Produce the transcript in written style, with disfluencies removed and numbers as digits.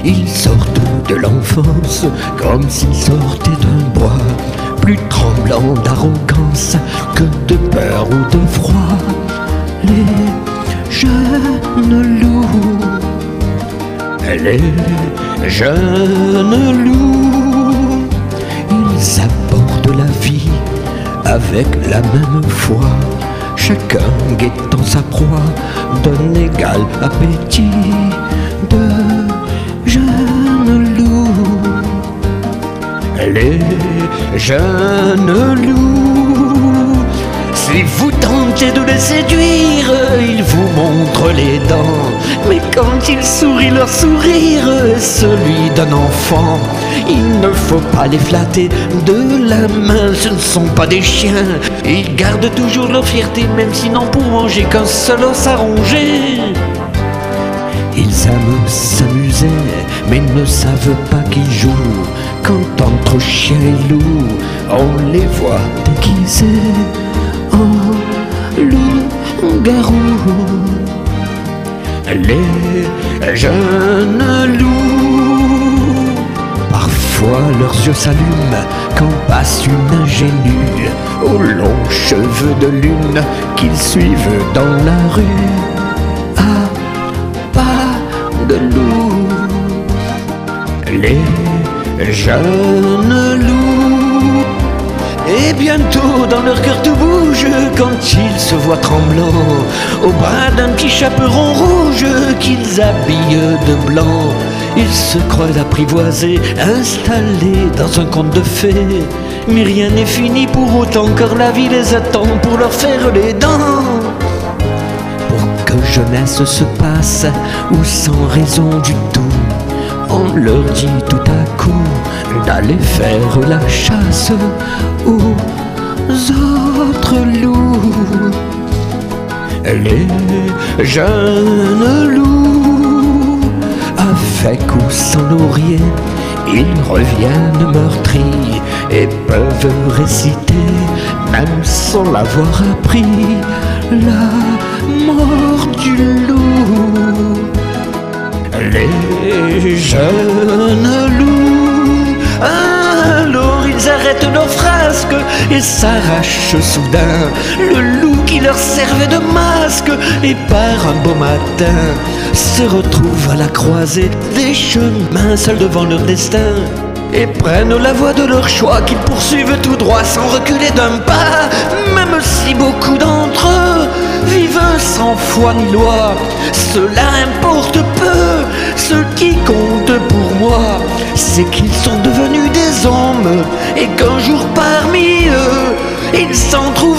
Ils sortent de l'enfance comme s'ils sortaient d'un bois, plus tremblants d'arrogance que de peur ou de froid. Les jeunes loups, les jeunes loups, ils abordent la vie avec la même foi, chacun guettant sa proie d'un égal appétit. De jeunes loups, les jeunes loups, si vous tentez de les séduire, ils vous montrent les dents, mais quand ils sourient, leur sourire est celui d'un enfant. Il ne faut pas les flatter de la main, ce ne sont pas des chiens. Ils gardent toujours leur fierté, même s'ils n'ont pour manger qu'un seul os à ronger. Ils aiment s'amuser, mais ne savent pas qu'ils jouent. Quand entre chien et loup, on les voit déguisés en loup-garou. Les jeunes loups, parfois leurs yeux s'allument quand passe une ingénue aux longs cheveux de lune qu'ils suivent dans la rue. Ah, pas de loup. Les jeunes loups, et bientôt dans leur cœur tout bouge quand ils se voient tremblants au bras d'un petit chaperon rouge qu'ils habillent de blanc. Ils se croient apprivoisés, installés dans un conte de fées, mais rien n'est fini pour autant, car la vie les attend pour leur faire les dents. Pour que jeunesse se passe, ou sans raison du tout, on leur dit tout à coup d'aller faire la chasse aux autres loups. Les jeunes loups, avec ou sans laurier, ils reviennent meurtris et peuvent réciter, même sans l'avoir appris, la mort du loup. Les jeunes loups, alors ils arrêtent leur frasque et s'arrachent soudain le loup qui leur servait de masque, et par un beau matin se retrouvent à la croisée des chemins, seuls devant leur destin, et prennent la voie de leur choix qu'ils poursuivent tout droit sans reculer d'un pas. Même si beaucoup d'entre eux vivent sans foi ni loi, cela importe peu. Ce qui compte pour moi, c'est qu'ils sont devenus des hommes, et qu'un jour parmi eux, il s'en trouve